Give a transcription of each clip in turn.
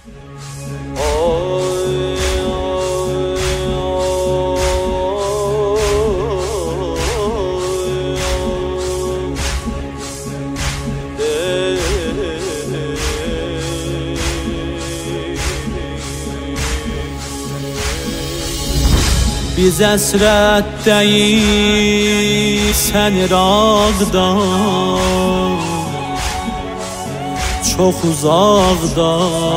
Biz əsrətdəyik, sən İraqda, çox uzaqda,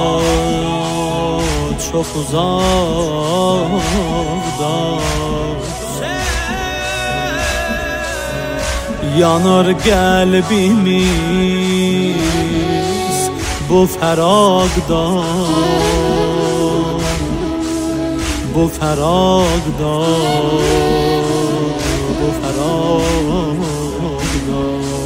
çox uzaqda. Yanır qəlbimiz bu fəraqda, bu fəraqda, bu fəraqda.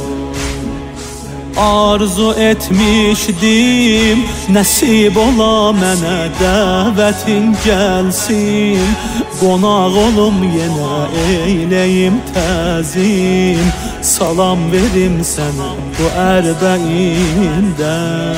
Arzu etmişdim, nəsib ola mənə dəvətin gəlsin, qonaq olum yenə eyləyim təzim, salam verim sənə bu ərbəyində.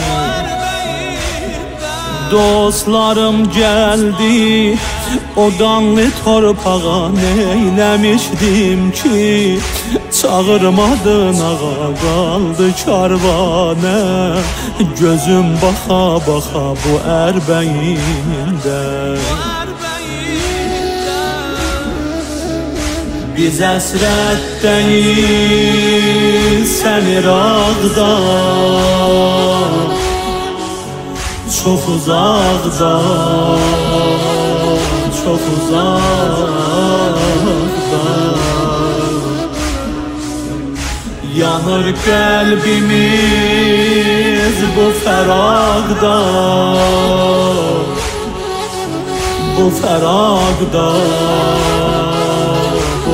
Dostlarım gəldi, o qanlı torpağa neyləmişdim ki, çağırmadın ağa, qaldı karvanə, gözüm baxa baxa bu ərbəyində. Biz əsrətdəyik, sən İraqda, çok uzakda, çok uzakda. Yanır kalbimiz bu feragda, bu feragda, bu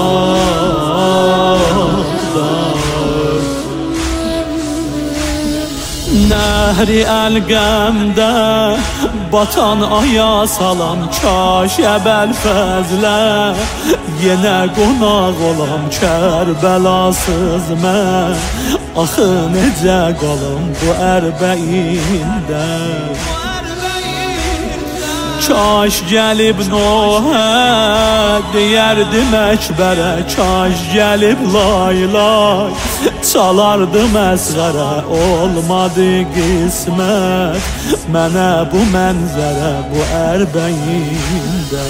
feragda. Nəhri əlqəmdə batan aya salam, kaş əbəl fəzlə yenə qonaq olam, Kərbəlasız mən axı necə qalım bu ərbəyində. Kaş gəlib Nohə deyərdim Əkbərə, kaş gəlib Laylay çalardım Əsğərə, olmadı qismət mənə bu mənzərə bu ərbəyində.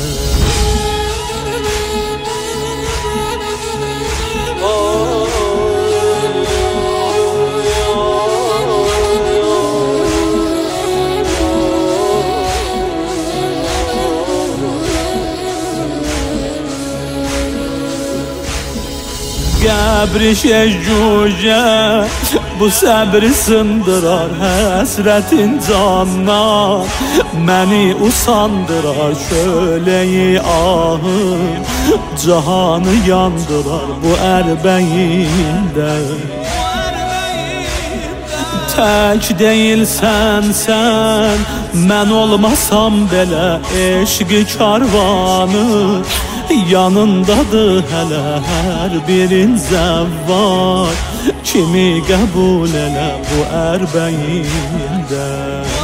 Qəbri şəccücə bu səbri sındırar, həsrətin candan məni usandırar, şöləyi ahım cahanı yandırar bu ərbəyində. Tək deyilsən sən, mən olmasam belə eşqi karvanı, yanındadır hələ hər birin zəvvar, kimi qəbul elə bu ərbəyində.